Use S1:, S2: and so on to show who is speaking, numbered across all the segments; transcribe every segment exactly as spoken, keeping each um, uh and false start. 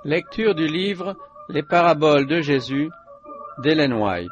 S1: Lecture du livre Les paraboles de Jésus d'Ellen White.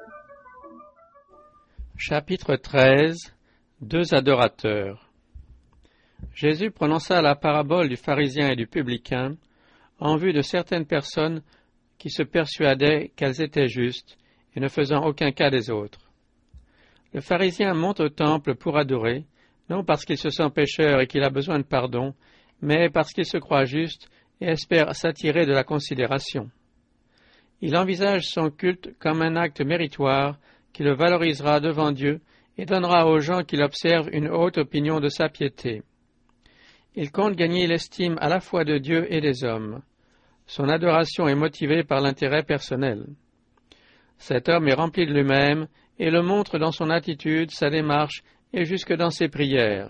S1: Chapitre treize. Deux adorateurs. Jésus prononça la parabole du pharisien et du publicain en vue de certaines personnes qui se persuadaient qu'elles étaient justes et ne faisant aucun cas des autres. Le pharisien monte au temple pour adorer, non parce qu'il se sent pécheur et qu'il a besoin de pardon, mais parce qu'il se croit juste et espère s'attirer de la considération. Il envisage son culte comme un acte méritoire qui le valorisera devant Dieu et donnera aux gens qui l'observent une haute opinion de sa piété. Il compte gagner l'estime à la fois de Dieu et des hommes. Son adoration est motivée par l'intérêt personnel. Cet homme est rempli de lui-même et le montre dans son attitude, sa démarche et jusque dans ses prières.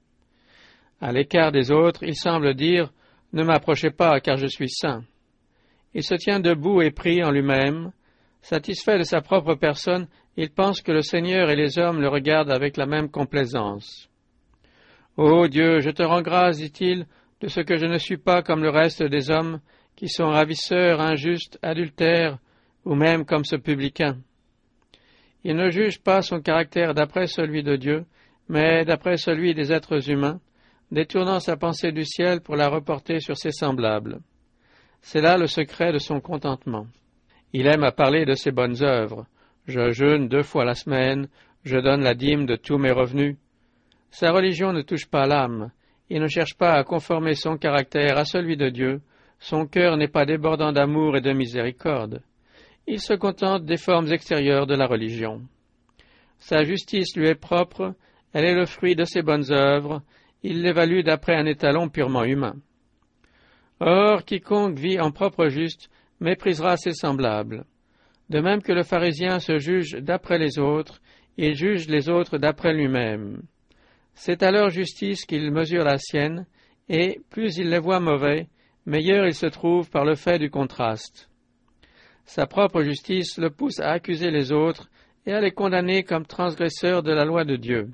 S1: À l'écart des autres, il semble dire « Ne m'approchez pas, car je suis saint ». Il se tient debout et prie en lui-même. Satisfait de sa propre personne, il pense que le Seigneur et les hommes le regardent avec la même complaisance. « Ô Dieu, je te rends grâce, dit-il, de ce que je ne suis pas comme le reste des hommes, qui sont ravisseurs, injustes, adultères, ou même comme ce publicain. » Il ne juge pas son caractère d'après celui de Dieu, mais d'après celui des êtres humains, détournant sa pensée du ciel pour la reporter sur ses semblables. C'est là le secret de son contentement. Il aime à parler de ses bonnes œuvres. Je jeûne deux fois la semaine, je donne la dîme de tous mes revenus. Sa religion ne touche pas l'âme. Il ne cherche pas à conformer son caractère à celui de Dieu. Son cœur n'est pas débordant d'amour et de miséricorde. Il se contente des formes extérieures de la religion. Sa justice lui est propre, elle est le fruit de ses bonnes œuvres, il l'évalue d'après un étalon purement humain. Or, quiconque vit en propre juste méprisera ses semblables. De même que le pharisien se juge d'après les autres, il juge les autres d'après lui-même. C'est à leur justice qu'il mesure la sienne, et plus il les voit mauvais, meilleur il se trouve par le fait du contraste. Sa propre justice le pousse à accuser les autres et à les condamner comme transgresseurs de la loi de Dieu.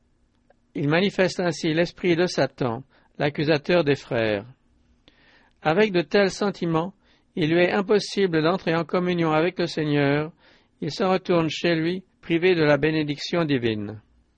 S1: Il manifeste ainsi l'esprit de Satan, l'accusateur des frères. Avec de tels sentiments, il lui est impossible d'entrer en communion avec le Seigneur, il se retourne chez lui, privé de la bénédiction divine.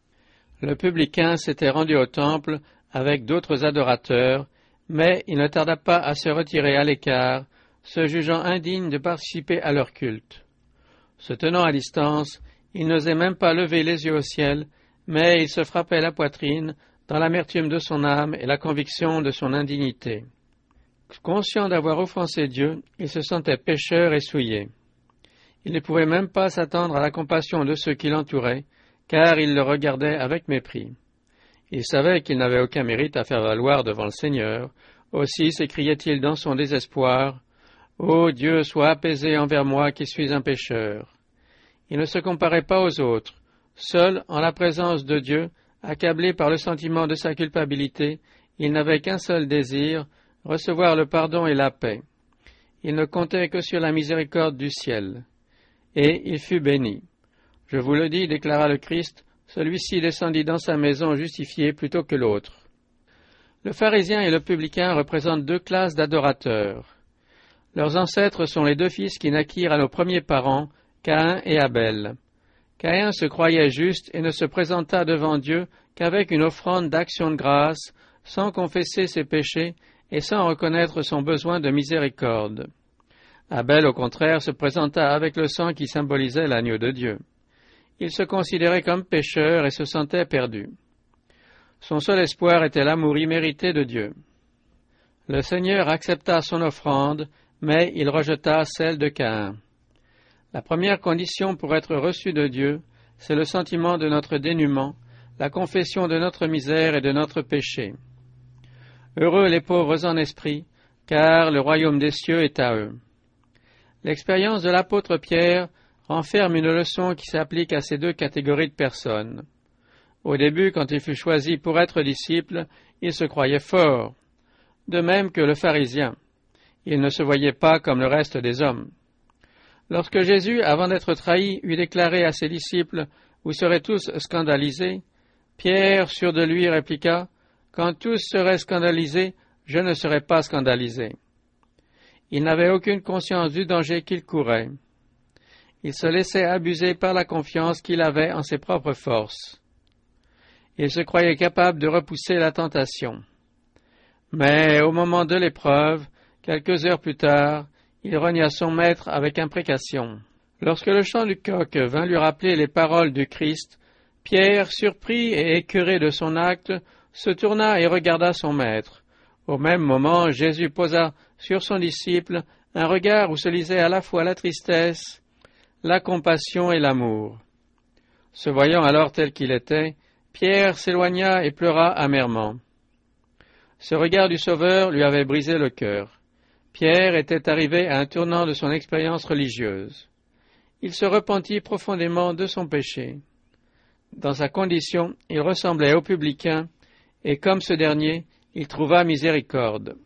S1: Le publicain s'était rendu au temple avec d'autres adorateurs, mais il ne tarda pas à se retirer à l'écart, se jugeant indigne de participer à leur culte. Se tenant à distance, il n'osait même pas lever les yeux au ciel, mais il se frappait la poitrine dans l'amertume de son âme et la conviction de son indignité. Conscient d'avoir offensé Dieu, il se sentait pécheur et souillé. Il ne pouvait même pas s'attendre à la compassion de ceux qui l'entouraient, car il le regardait avec mépris. Il savait qu'il n'avait aucun mérite à faire valoir devant le Seigneur, aussi s'écriait-il dans son désespoir, « Ô Dieu, sois apaisé envers moi qui suis un pécheur. » Il ne se comparait pas aux autres. Seul, en la présence de Dieu, accablé par le sentiment de sa culpabilité, il n'avait qu'un seul désir, recevoir le pardon et la paix. Il ne comptait que sur la miséricorde du ciel. Et il fut béni. Je vous le dis, déclara le Christ, celui-ci descendit dans sa maison justifié plutôt que l'autre. Le pharisien et le publicain représentent deux classes d'adorateurs. Leurs ancêtres sont les deux fils qui naquirent à nos premiers parents, Caïn et Abel. Caïn se croyait juste et ne se présenta devant Dieu qu'avec une offrande d'action de grâce, sans confesser ses péchés et sans reconnaître son besoin de miséricorde. Abel, au contraire, se présenta avec le sang qui symbolisait l'agneau de Dieu. Il se considérait comme pécheur et se sentait perdu. Son seul espoir était l'amour immérité de Dieu. Le Seigneur accepta son offrande, mais il rejeta celle de Caïn. La première condition pour être reçu de Dieu, c'est le sentiment de notre dénuement, la confession de notre misère et de notre péché. Heureux les pauvres en esprit, car le royaume des cieux est à eux. L'expérience de l'apôtre Pierre renferme une leçon qui s'applique à ces deux catégories de personnes. Au début, quand il fut choisi pour être disciple, il se croyait fort, de même que le pharisien. Il ne se voyait pas comme le reste des hommes. Lorsque Jésus, avant d'être trahi, eut déclaré à ses disciples « Vous serez tous scandalisés », Pierre, sûr de lui, répliqua « Quand tous seraient scandalisés, je ne serai pas scandalisé. » il n'avait aucune conscience du danger qu'il courait. Il se laissait abuser par la confiance qu'il avait en ses propres forces. Il se croyait capable de repousser la tentation. Mais au moment de l'épreuve, quelques heures plus tard, il renia son maître avec imprécation. Lorsque le chant du coq vint lui rappeler les paroles du Christ, Pierre, surpris et écœuré de son acte, se tourna et regarda son maître. Au même moment, Jésus posa sur son disciple un regard où se lisait à la fois la tristesse, la compassion et l'amour. Se voyant alors tel qu'il était, Pierre s'éloigna et pleura amèrement. Ce regard du Sauveur lui avait brisé le cœur. Pierre était arrivé à un tournant de son expérience religieuse. Il se repentit profondément de son péché. Dans sa condition, il ressemblait au publicain, et comme ce dernier, il trouva miséricorde.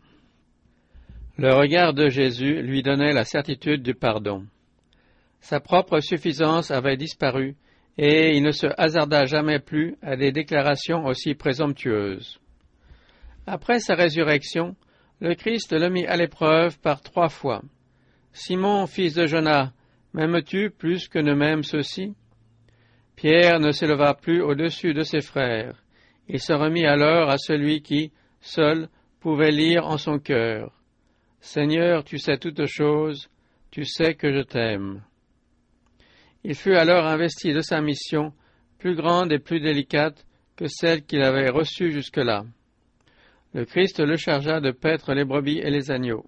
S1: Le regard de Jésus lui donnait la certitude du pardon. Sa propre suffisance avait disparu, et il ne se hasarda jamais plus à des déclarations aussi présomptueuses. Après sa résurrection, le Christ le mit à l'épreuve par trois fois. « Simon, fils de Jonas, m'aimes-tu plus que ne m'aiment ceux-ci » Pierre ne s'éleva plus au-dessus de ses frères. Il se remit alors à celui qui, seul, pouvait lire en son cœur. « Seigneur, tu sais toutes choses, tu sais que je t'aime. » Il fut alors investi de sa mission, plus grande et plus délicate que celle qu'il avait reçue jusque-là. Le Christ le chargea de paître les brebis et les agneaux.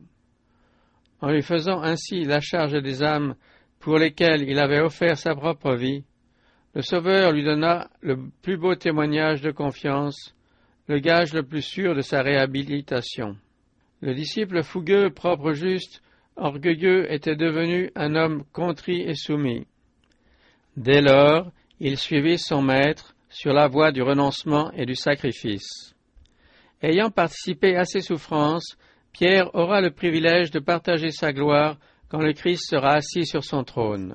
S1: En lui faisant ainsi la charge des âmes pour lesquelles il avait offert sa propre vie, le Sauveur lui donna le plus beau témoignage de confiance, le gage le plus sûr de sa réhabilitation. Le disciple fougueux, propre, juste, orgueilleux était devenu un homme contrit et soumis. Dès lors, il suivit son maître sur la voie du renoncement et du sacrifice. Ayant participé à ses souffrances, Pierre aura le privilège de partager sa gloire quand le Christ sera assis sur son trône.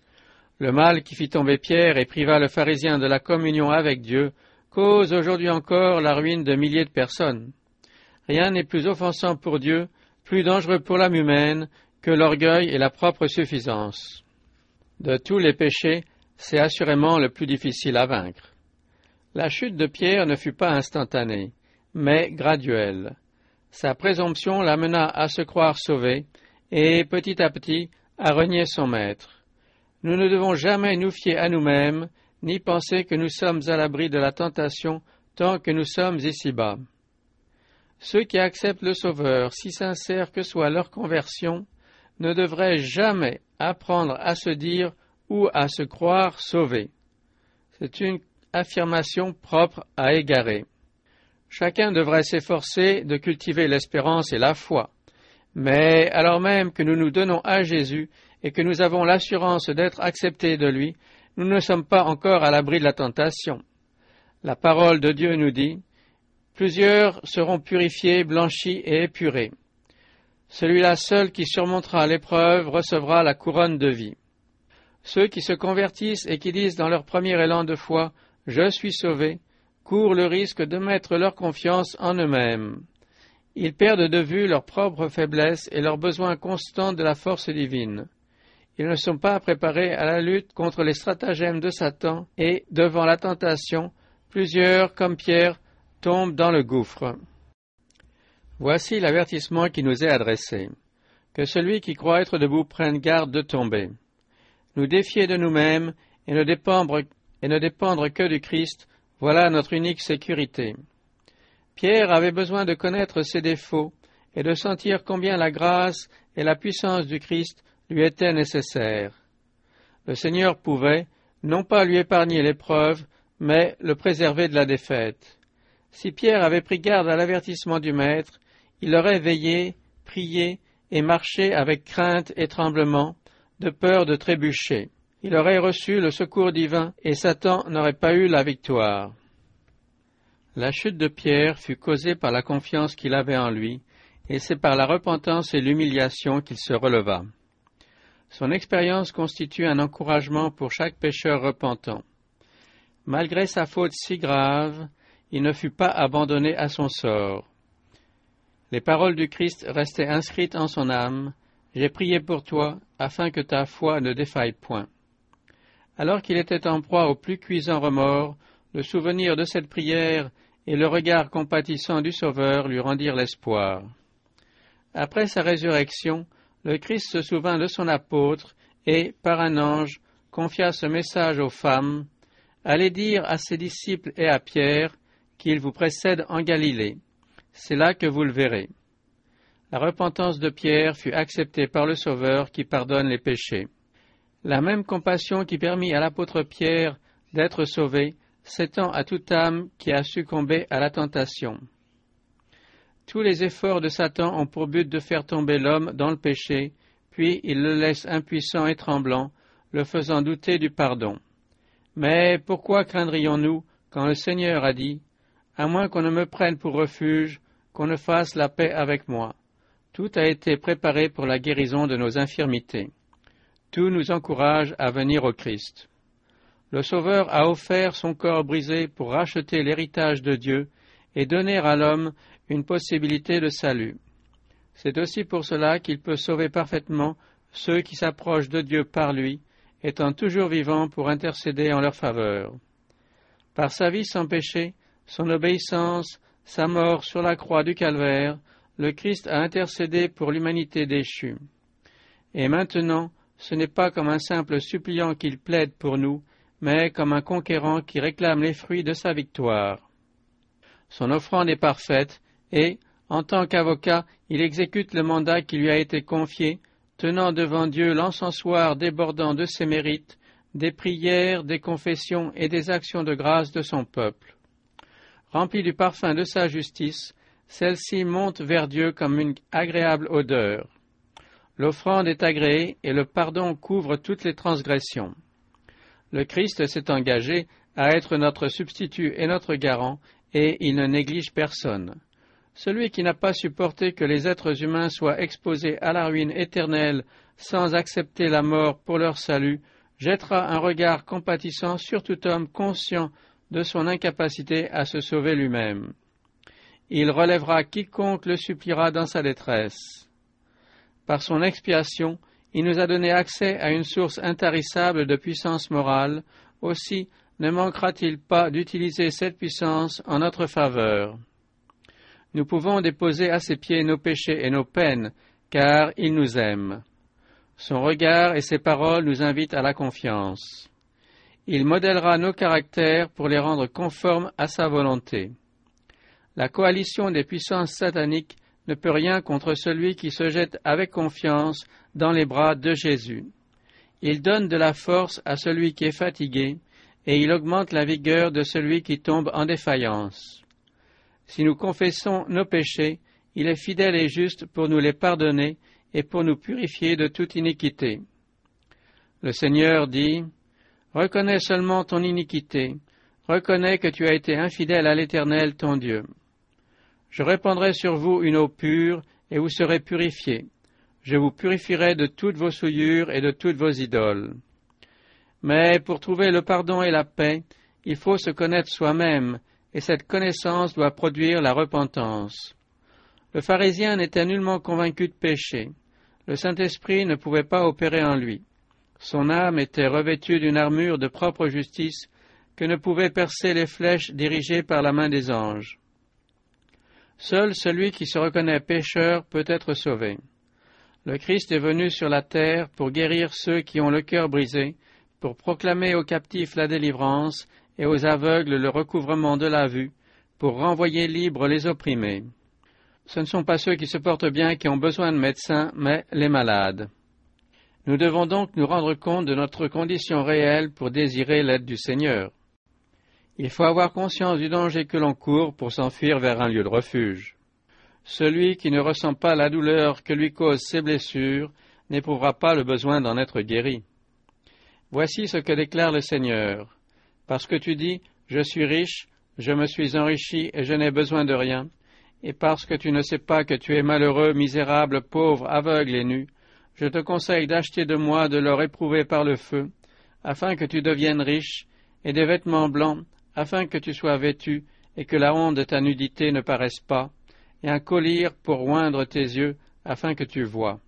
S1: Le mal qui fit tomber Pierre et priva le pharisien de la communion avec Dieu cause aujourd'hui encore la ruine de milliers de personnes. Rien n'est plus offensant pour Dieu, plus dangereux pour l'âme humaine que l'orgueil et la propre suffisance. De tous les péchés, c'est assurément le plus difficile à vaincre. La chute de Pierre ne fut pas instantanée, mais graduelle. Sa présomption l'amena à se croire sauvé et, petit à petit, à renier son maître. Nous ne devons jamais nous fier à nous-mêmes, ni penser que nous sommes à l'abri de la tentation tant que nous sommes ici-bas. Ceux qui acceptent le Sauveur, si sincère que soit leur conversion, ne devraient jamais apprendre à se dire ou à se croire sauvés. C'est une affirmation propre à égarer. Chacun devrait s'efforcer de cultiver l'espérance et la foi. Mais alors même que nous nous donnons à Jésus et que nous avons l'assurance d'être acceptés de lui, nous ne sommes pas encore à l'abri de la tentation. La parole de Dieu nous dit « Plusieurs seront purifiés, blanchis et épurés. Celui-là seul qui surmontera l'épreuve recevra la couronne de vie. » Ceux qui se convertissent et qui disent dans leur premier élan de foi « Je suis sauvé » courent le risque de mettre leur confiance en eux-mêmes. Ils perdent de vue leur propre faiblesse et leur besoin constant de la force divine. Ils ne sont pas préparés à la lutte contre les stratagèmes de Satan et, devant la tentation, plusieurs, comme Pierre, tombent dans le gouffre. Voici l'avertissement qui nous est adressé. Que celui qui croit être debout prenne garde de tomber. Nous défier de nous-mêmes et ne dépendre, et ne dépendre que du Christ, voilà notre unique sécurité. Pierre avait besoin de connaître ses défauts et de sentir combien la grâce et la puissance du Christ lui étaient nécessaires. Le Seigneur pouvait, non pas lui épargner l'épreuve, mais le préserver de la défaite. Si Pierre avait pris garde à l'avertissement du Maître, il aurait veillé, prié et marché avec crainte et tremblement, de peur de trébucher. Il aurait reçu le secours divin et Satan n'aurait pas eu la victoire. La chute de Pierre fut causée par la confiance qu'il avait en lui, et c'est par la repentance et l'humiliation qu'il se releva. Son expérience constitue un encouragement pour chaque pécheur repentant. Malgré sa faute si grave, il ne fut pas abandonné à son sort. Les paroles du Christ restaient inscrites en son âme. « J'ai prié pour toi, afin que ta foi ne défaille point. » Alors qu'il était en proie au plus cuisant remords, le souvenir de cette prière et le regard compatissant du Sauveur lui rendirent l'espoir. Après sa résurrection, le Christ se souvint de son apôtre et, par un ange, confia ce message aux femmes. « Allez dire à ses disciples et à Pierre qu'il vous précède en Galilée. C'est là que vous le verrez. » La repentance de Pierre fut acceptée par le Sauveur qui pardonne les péchés. La même compassion qui permit à l'apôtre Pierre d'être sauvé s'étend à toute âme qui a succombé à la tentation. Tous les efforts de Satan ont pour but de faire tomber l'homme dans le péché, puis il le laisse impuissant et tremblant, le faisant douter du pardon. Mais pourquoi craindrions-nous quand le Seigneur a dit « À moins qu'on ne me prenne pour refuge, qu'on ne fasse la paix avec moi. Tout a été préparé pour la guérison de nos infirmités. » Tout nous encourage à venir au Christ. Le Sauveur a offert son corps brisé pour racheter l'héritage de Dieu et donner à l'homme une possibilité de salut. C'est aussi pour cela qu'il peut sauver parfaitement ceux qui s'approchent de Dieu par lui, étant toujours vivant pour intercéder en leur faveur. Par sa vie sans péché, son obéissance, sa mort sur la croix du Calvaire, le Christ a intercédé pour l'humanité déchue. Et maintenant, ce n'est pas comme un simple suppliant qu'il plaide pour nous, mais comme un conquérant qui réclame les fruits de sa victoire. Son offrande est parfaite et, en tant qu'avocat, il exécute le mandat qui lui a été confié, tenant devant Dieu l'encensoir débordant de ses mérites, des prières, des confessions et des actions de grâce de son peuple. Remplie du parfum de sa justice, celle-ci monte vers Dieu comme une agréable odeur. L'offrande est agréée et le pardon couvre toutes les transgressions. Le Christ s'est engagé à être notre substitut et notre garant, et il ne néglige personne. Celui qui n'a pas supporté que les êtres humains soient exposés à la ruine éternelle sans accepter la mort pour leur salut, jettera un regard compatissant sur tout homme conscient de son incapacité à se sauver lui-même. Il relèvera quiconque le suppliera dans sa détresse. Par son expiation, il nous a donné accès à une source intarissable de puissance morale. Aussi, ne manquera-t-il pas d'utiliser cette puissance en notre faveur. Nous pouvons déposer à ses pieds nos péchés et nos peines, car il nous aime. Son regard et ses paroles nous invitent à la confiance. Il modèlera nos caractères pour les rendre conformes à sa volonté. La coalition des puissances sataniques ne peut rien contre celui qui se jette avec confiance dans les bras de Jésus. Il donne de la force à celui qui est fatigué, et il augmente la vigueur de celui qui tombe en défaillance. Si nous confessons nos péchés, il est fidèle et juste pour nous les pardonner et pour nous purifier de toute iniquité. Le Seigneur dit, « Reconnais seulement ton iniquité, reconnais que tu as été infidèle à l'Éternel ton Dieu. Je répandrai sur vous une eau pure, et vous serez purifiés. Je vous purifierai de toutes vos souillures et de toutes vos idoles. » Mais pour trouver le pardon et la paix, il faut se connaître soi-même, et cette connaissance doit produire la repentance. Le pharisien n'était nullement convaincu de péché. Le Saint-Esprit ne pouvait pas opérer en lui. Son âme était revêtue d'une armure de propre justice que ne pouvaient percer les flèches dirigées par la main des anges. Seul celui qui se reconnaît pécheur peut être sauvé. Le Christ est venu sur la terre pour guérir ceux qui ont le cœur brisé, pour proclamer aux captifs la délivrance et aux aveugles le recouvrement de la vue, pour renvoyer libres les opprimés. Ce ne sont pas ceux qui se portent bien qui ont besoin de médecins, mais les malades. Nous devons donc nous rendre compte de notre condition réelle pour désirer l'aide du Seigneur. Il faut avoir conscience du danger que l'on court pour s'enfuir vers un lieu de refuge. Celui qui ne ressent pas la douleur que lui causent ses blessures n'éprouvera pas le besoin d'en être guéri. Voici ce que déclare le Seigneur. Parce que tu dis, je suis riche, je me suis enrichi et je n'ai besoin de rien, et parce que tu ne sais pas que tu es malheureux, misérable, pauvre, aveugle et nu, je te conseille d'acheter de moi de l'or éprouvé par le feu, afin que tu deviennes riche, et des vêtements blancs, afin que tu sois vêtu, et que la honte de ta nudité ne paraisse pas, et un collier pour oindre tes yeux, afin que tu voies.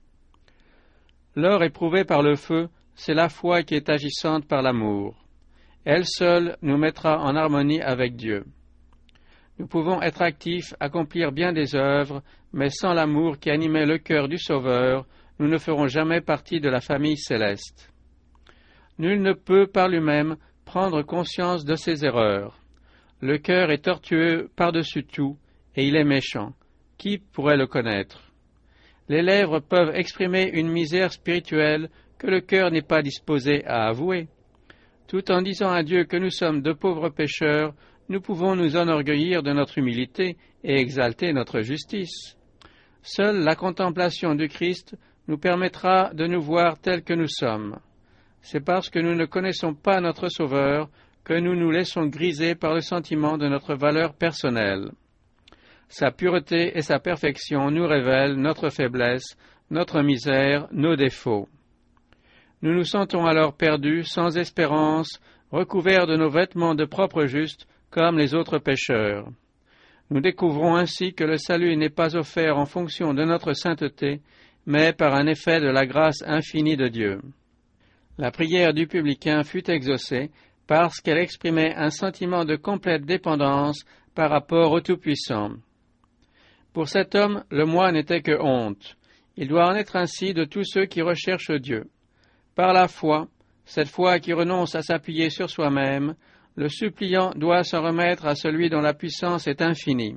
S1: L'or éprouvé par le feu, c'est la foi qui est agissante par l'amour. Elle seule nous mettra en harmonie avec Dieu. Nous pouvons être actifs, accomplir bien des œuvres, mais sans l'amour qui animait le cœur du Sauveur, nous ne ferons jamais partie de la famille céleste. Nul ne peut par lui-même prendre conscience de ses erreurs. Le cœur est tortueux par-dessus tout, et il est méchant. Qui pourrait le connaître? Les lèvres peuvent exprimer une misère spirituelle que le cœur n'est pas disposé à avouer. Tout en disant à Dieu que nous sommes de pauvres pécheurs, nous pouvons nous enorgueillir de notre humilité et exalter notre justice. Seule la contemplation du Christ nous permettra de nous voir tels que nous sommes. C'est parce que nous ne connaissons pas notre Sauveur que nous nous laissons griser par le sentiment de notre valeur personnelle. Sa pureté et sa perfection nous révèlent notre faiblesse, notre misère, nos défauts. Nous nous sentons alors perdus, sans espérance, recouverts de nos vêtements de propre juste, comme les autres pécheurs. Nous découvrons ainsi que le salut n'est pas offert en fonction de notre sainteté, mais par un effet de la grâce infinie de Dieu. La prière du publicain fut exaucée parce qu'elle exprimait un sentiment de complète dépendance par rapport au Tout-Puissant. Pour cet homme, le moi n'était que honte. Il doit en être ainsi de tous ceux qui recherchent Dieu. Par la foi, cette foi qui renonce à s'appuyer sur soi-même, le suppliant doit s'en remettre à celui dont la puissance est infinie.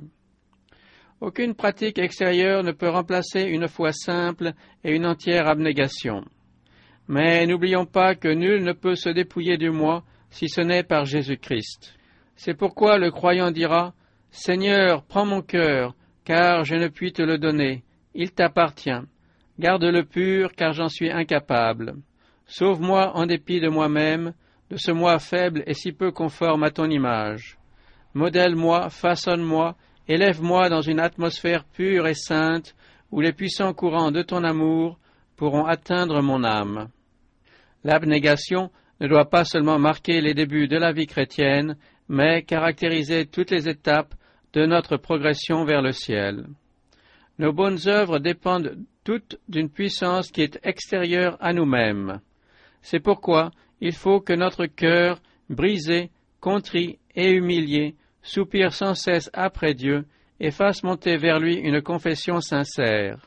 S1: Aucune pratique extérieure ne peut remplacer une foi simple et une entière abnégation. Mais n'oublions pas que nul ne peut se dépouiller du moi si ce n'est par Jésus-Christ. C'est pourquoi le croyant dira « Seigneur, prends mon cœur, car je ne puis te le donner. Il t'appartient. Garde-le pur, car j'en suis incapable. Sauve-moi en dépit de moi-même, de ce moi faible et si peu conforme à ton image. Modèle-moi, façonne-moi, élève-moi dans une atmosphère pure et sainte, où les puissants courants de ton amour pourront atteindre mon âme. » L'abnégation ne doit pas seulement marquer les débuts de la vie chrétienne, mais caractériser toutes les étapes de notre progression vers le ciel. Nos bonnes œuvres dépendent toutes d'une puissance qui est extérieure à nous-mêmes. C'est pourquoi il faut que notre cœur, brisé, contrit et humilié, soupire sans cesse après Dieu et fasse monter vers lui une confession sincère.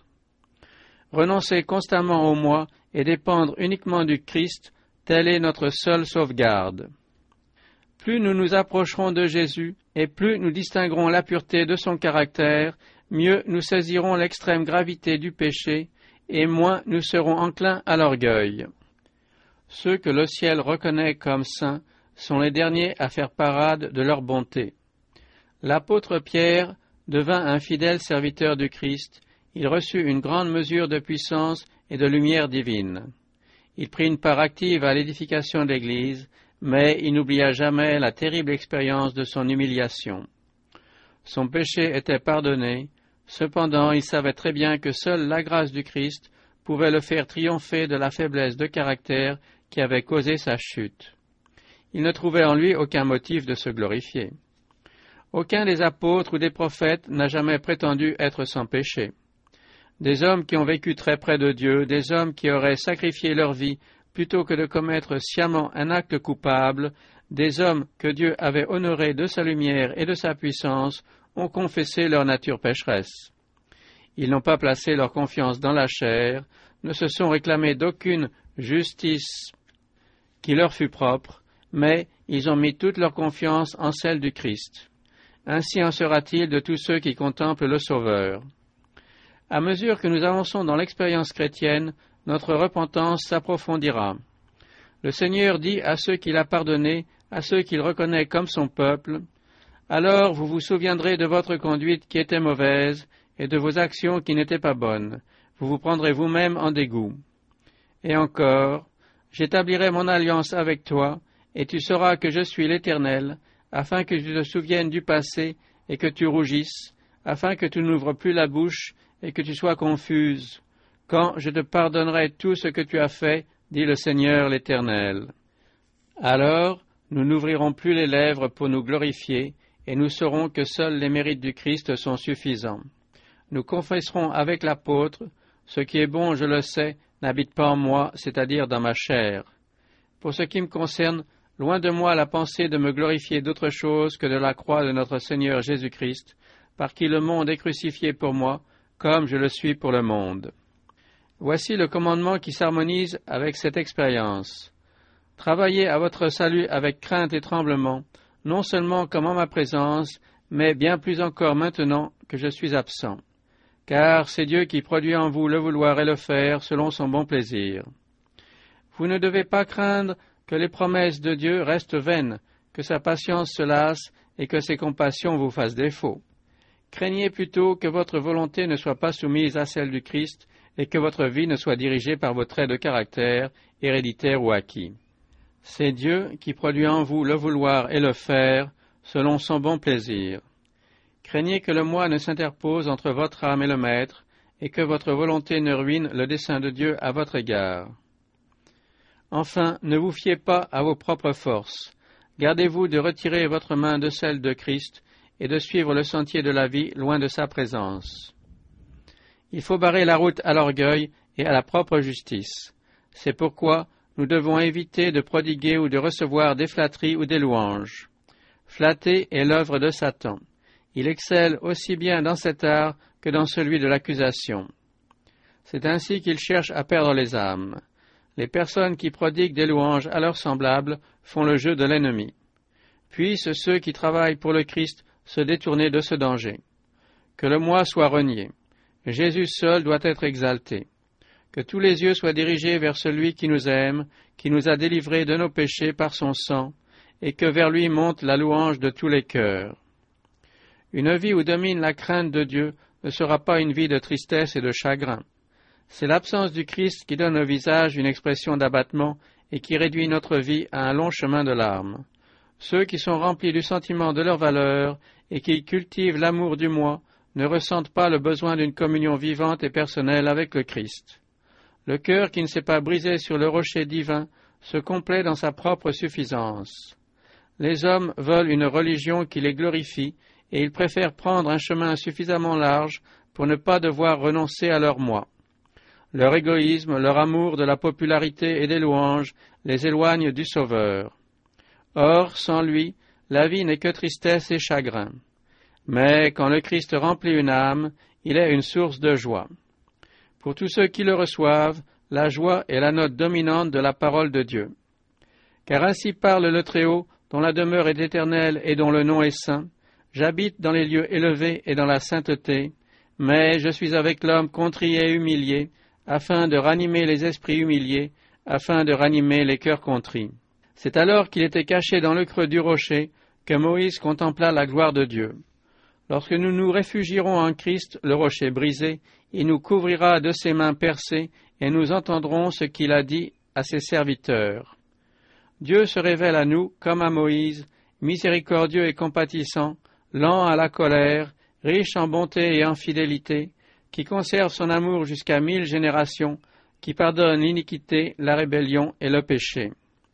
S1: Renoncer constamment au moi et dépendre uniquement du Christ, telle est notre seule sauvegarde. Plus nous nous approcherons de Jésus et plus nous distinguerons la pureté de son caractère, mieux nous saisirons l'extrême gravité du péché et moins nous serons enclins à l'orgueil. Ceux que le ciel reconnaît comme saints sont les derniers à faire parade de leur bonté. L'apôtre Pierre devint un fidèle serviteur du Christ. Il reçut une grande mesure de puissance et de lumière divine. Il prit une part active à l'édification de l'Église, mais il n'oublia jamais la terrible expérience de son humiliation. Son péché était pardonné, cependant il savait très bien que seule la grâce du Christ pouvait le faire triompher de la faiblesse de caractère qui avait causé sa chute. Il ne trouvait en lui aucun motif de se glorifier. Aucun des apôtres ou des prophètes n'a jamais prétendu être sans péché. Des hommes qui ont vécu très près de Dieu, des hommes qui auraient sacrifié leur vie plutôt que de commettre sciemment un acte coupable, des hommes que Dieu avait honorés de sa lumière et de sa puissance, ont confessé leur nature pécheresse. Ils n'ont pas placé leur confiance dans la chair, ne se sont réclamés d'aucune justice qui leur fût propre, mais ils ont mis toute leur confiance en celle du Christ. Ainsi en sera-t-il de tous ceux qui contemplent le Sauveur. À mesure que nous avançons dans l'expérience chrétienne, notre repentance s'approfondira. Le Seigneur dit à ceux qu'il a pardonnés, à ceux qu'il reconnaît comme son peuple, « Alors vous vous souviendrez de votre conduite qui était mauvaise et de vos actions qui n'étaient pas bonnes. Vous vous prendrez vous-même en dégoût. Et encore, j'établirai mon alliance avec toi, et tu sauras que je suis l'Éternel, afin que tu te souviennes du passé et que tu rougisses, afin que tu n'ouvres plus la bouche et que tu sois confuse, quand je te pardonnerai tout ce que tu as fait, dit le Seigneur l'Éternel. Alors, nous n'ouvrirons plus les lèvres pour nous glorifier, et nous saurons que seuls les mérites du Christ sont suffisants. nous confesserons avec l'apôtre, « Ce qui est bon, je le sais, n'habite pas en moi, c'est-à-dire dans ma chair. » Pour ce qui me concerne, loin de moi la pensée de me glorifier d'autre chose que de la croix de notre Seigneur Jésus-Christ, par qui le monde est crucifié pour moi, comme je le suis pour le monde. Voici le commandement qui s'harmonise avec cette expérience. Travaillez à votre salut avec crainte et tremblement, non seulement comme en ma présence, mais bien plus encore maintenant que je suis absent. Car c'est Dieu qui produit en vous le vouloir et le faire selon son bon plaisir. Vous ne devez pas craindre que les promesses de Dieu restent vaines, que sa patience se lasse et que ses compassions vous fassent défaut. Craignez plutôt que votre volonté ne soit pas soumise à celle du Christ et que votre vie ne soit dirigée par vos traits de caractère, héréditaires ou acquis. C'est Dieu qui produit en vous le vouloir et le faire, selon son bon plaisir. Craignez que le moi ne s'interpose entre votre âme et le Maître, et que votre volonté ne ruine le dessein de Dieu à votre égard. Enfin, ne vous fiez pas à vos propres forces. Gardez-vous de retirer votre main de celle de Christ et de suivre le sentier de la vie loin de sa présence. Il faut barrer la route à l'orgueil et à la propre justice. C'est pourquoi nous devons éviter de prodiguer ou de recevoir des flatteries ou des louanges. Flatter est l'œuvre de Satan. Il excelle aussi bien dans cet art que dans celui de l'accusation. C'est ainsi qu'il cherche à perdre les âmes. Les personnes qui prodiguent des louanges à leurs semblables font le jeu de l'ennemi. Puissent ceux qui travaillent pour le Christ se détourner de ce danger. Que le moi soit renié. Jésus seul doit être exalté. Que tous les yeux soient dirigés vers celui qui nous aime, qui nous a délivrés de nos péchés par son sang, et que vers lui monte la louange de tous les cœurs. Une vie où domine la crainte de Dieu ne sera pas une vie de tristesse et de chagrin. C'est l'absence du Christ qui donne au visage une expression d'abattement et qui réduit notre vie à un long chemin de larmes. Ceux qui sont remplis du sentiment de leur valeur et qui cultivent l'amour du moi ne ressentent pas le besoin d'une communion vivante et personnelle avec le Christ. Le cœur qui ne s'est pas brisé sur le rocher divin se complaît dans sa propre suffisance. Les hommes veulent une religion qui les glorifie et ils préfèrent prendre un chemin suffisamment large pour ne pas devoir renoncer à leur moi. Leur égoïsme, leur amour de la popularité et des louanges les éloignent du Sauveur. Or, sans lui, la vie n'est que tristesse et chagrin. Mais quand le Christ remplit une âme, il est une source de joie. Pour tous ceux qui le reçoivent, la joie est la note dominante de la parole de Dieu. Car ainsi parle le Très-Haut, dont la demeure est éternelle et dont le nom est saint. J'habite dans les lieux élevés et dans la sainteté, mais je suis avec l'homme contrit et humilié, afin de ranimer les esprits humiliés, afin de ranimer les cœurs contrits. C'est alors qu'il était caché dans le creux du rocher que Moïse contempla la gloire de Dieu. Lorsque nous nous réfugierons en Christ, le rocher brisé, il nous couvrira de ses mains percées et nous entendrons ce qu'il a dit à ses serviteurs. Dieu se révèle à nous comme à Moïse, miséricordieux et compatissant, lent à la colère, riche en bonté et en fidélité, qui conserve son amour jusqu'à mille générations, qui pardonne l'iniquité, la rébellion et le péché.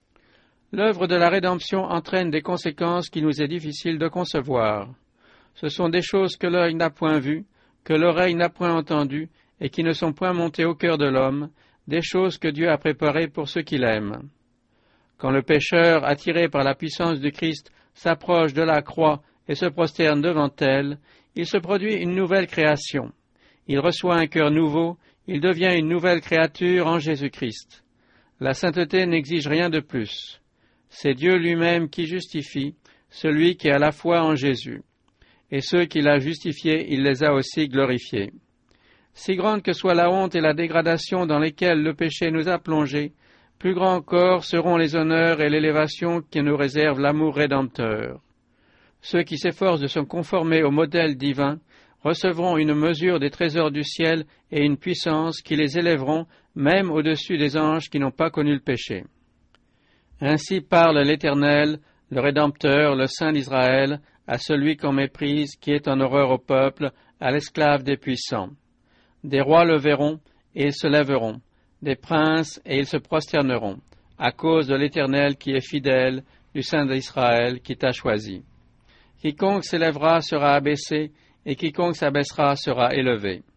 S1: L'œuvre de la rédemption entraîne des conséquences qu'il nous est difficile de concevoir. Ce sont des choses que l'œil n'a point vues, que l'oreille n'a point entendues, et qui ne sont point montées au cœur de l'homme, des choses que Dieu a préparées pour ceux qui l'aiment. Quand le pécheur, attiré par la puissance du Christ, s'approche de la croix et se prosterne devant elle, il se produit une nouvelle création. Il reçoit un cœur nouveau, il devient une nouvelle créature en Jésus-Christ. La sainteté n'exige rien de plus. C'est Dieu lui-même qui justifie, celui qui a la foi en Jésus. Et ceux qu'il a justifiés, il les a aussi glorifiés. Si grande que soit la honte et la dégradation dans lesquelles le péché nous a plongés, plus grands encore seront les honneurs et l'élévation qui nous réserve l'amour rédempteur. Ceux qui s'efforcent de se conformer au modèle divin recevront une mesure des trésors du ciel et une puissance qui les élèveront même au-dessus des anges qui n'ont pas connu le péché. Ainsi parle l'Éternel, le Rédempteur, le Saint d'Israël, à celui qu'on méprise, qui est en horreur au peuple, à l'esclave des puissants. Des rois le verront, et ils se lèveront, des princes, et ils se prosterneront, à cause de l'Éternel qui est fidèle, du Saint d'Israël qui t'a choisi. Quiconque s'élèvera sera abaissé, et quiconque s'abaissera sera élevé.